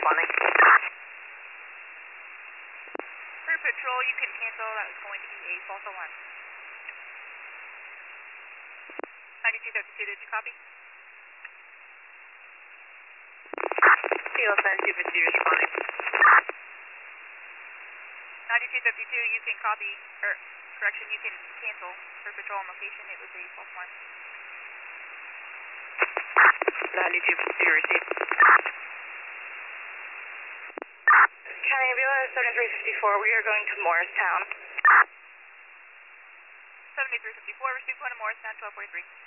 responding. For patrol, you can cancel. That was going to be a false alarm. 9232, did you copy? Kilo 9250 responding. 9252, you can copy, or correction, you can cancel. For patrol on location, it was a false alarm. 9250 received. County Ambulance 7354, we are going to Morristown. 7354, receive point of Morristown, 1243.